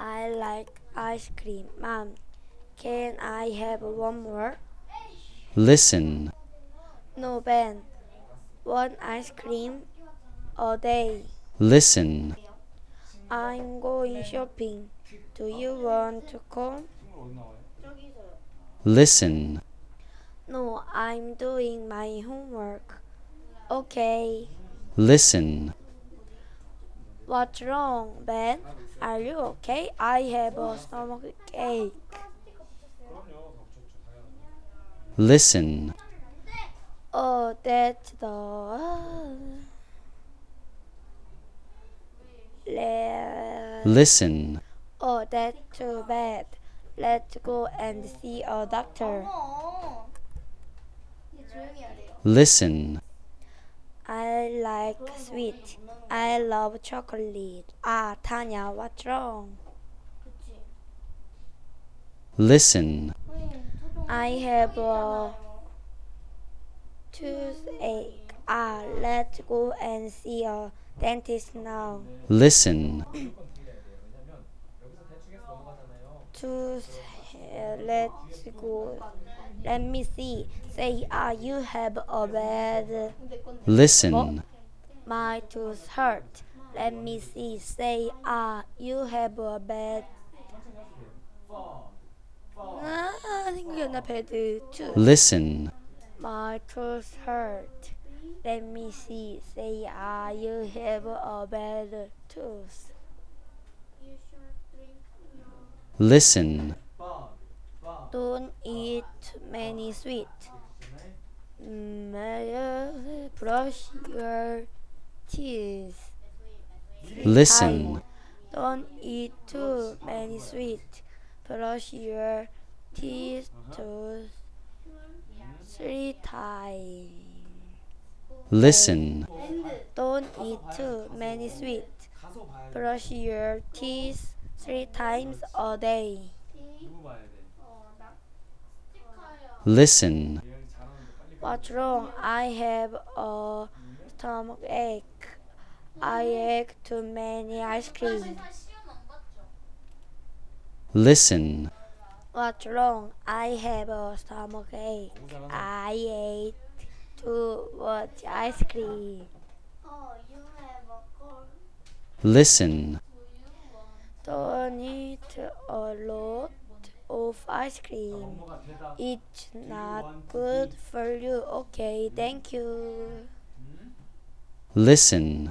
I like ice cream. Mom, can I have one more? Listen. No, Ben. One ice cream a day. Listen. I'm going shopping. Do you want to come? Listen. No, I'm doing my homework. Okay. Listen. What's wrong, Ben? Are you okay? I have a stomach ache. Listen. Oh, that's the. Listen. Oh, that's too bad. Let's go and see a doctor. Listen. I like sweet. I love chocolate. Tanya, what's wrong? Listen. I have a toothache. Let's go and see a dentist now. Listen. Tooth, let's go. Let me see. Say, you have a bad. Listen. My tooth hurt. Let me see. Say, you have a bad. 생각나 bad tooth. Listen. My tooth hurt. Let me see. Say, you have a bad tooth. Listen. Don't eat many sweet. Brush your teeth. Listen. Don't eat too many sweet. Brush your teeth 3 times. Listen. Don't eat too many sweet. Brush your teeth 3 times a day. Listen. What's wrong? I have a stomach ache. I ate too many ice cream. Listen. What's wrong? I have a stomach ache. I ate too much ice cream. Listen. Don't eat a lot of ice cream. It's not good for you. Okay, thank you. Listen.